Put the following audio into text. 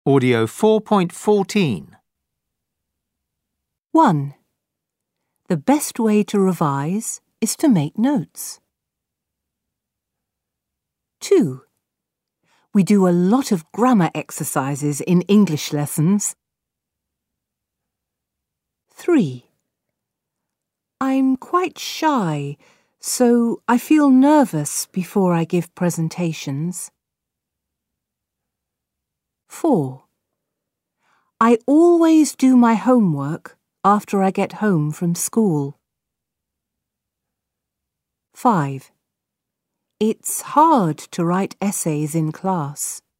Audio 4.14. 1. The best way to revise is to make notes. 2. We do a lot of grammar exercises in English lessons. 3. I'm quite shy, so I feel nervous before I give presentations. 4. I always do my homework after I get home from school. 5. It's hard to write essays in class.